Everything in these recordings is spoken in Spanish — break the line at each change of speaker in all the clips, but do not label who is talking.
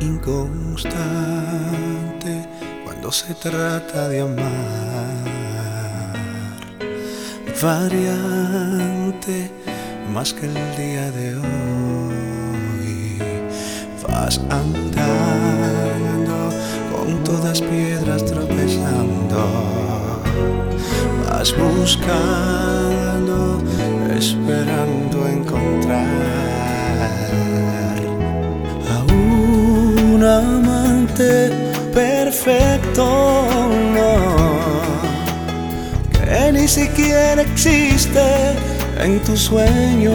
inconstante cuando se trata de amar, variante más que el día de hoy. Vas andando con todas piedras tropezando, vas buscando, esperando encontrar a un amante perfecto, no, que ni siquiera existe en tus sueños.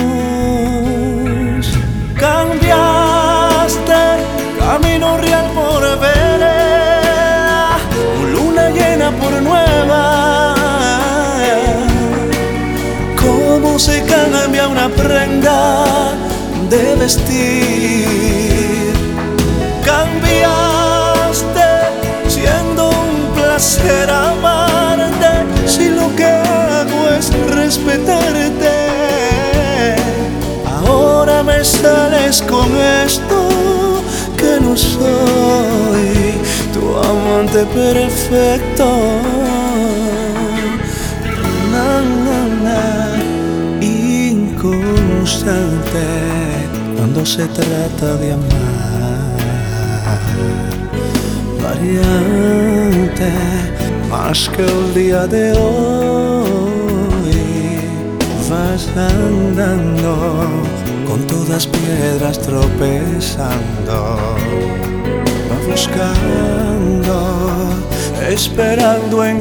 Cambiaste camino real por vereda, luna llena por nueva. Cómo se cambia una prenda de vestir. Cambiaste siendo un placer amarte, si lo que hago es respetarte. Ahora me sales con esto, que no soy tu amante perfecto. Na, na, na. Inconstante cuando se trata de amar, variante más que el día de hoy. Vas andando con todas piedras tropezando, vas buscando, esperando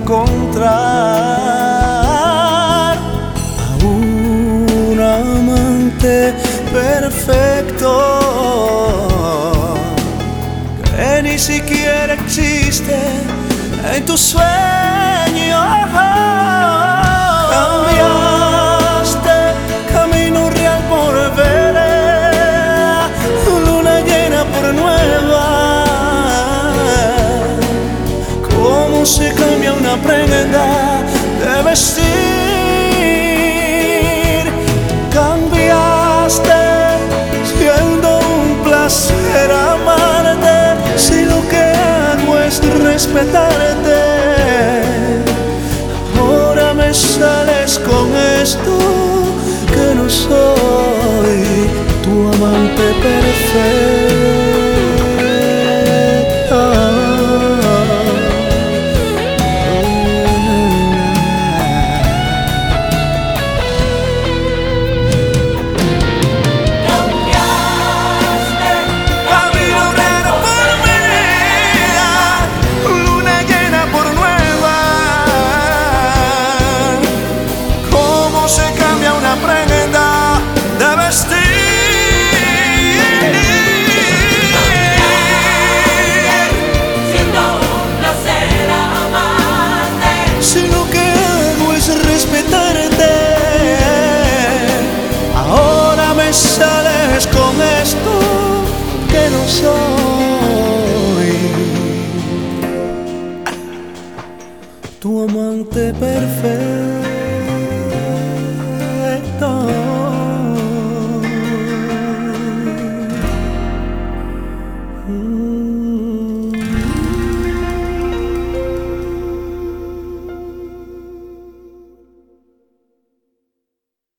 encontrar a un amante perfecto que ni siquiera existe en tus sueños. Cambiaste camino real por vereda, luna llena por nueva. Cómo se cambia una prenda de vestir. Cambiaste siendo un placer amarte, si lo que hago es respetarte. Ahora me sales con esto, que no soy tu amante perfecto. Sales con esto, que no soy tu amante perfecto.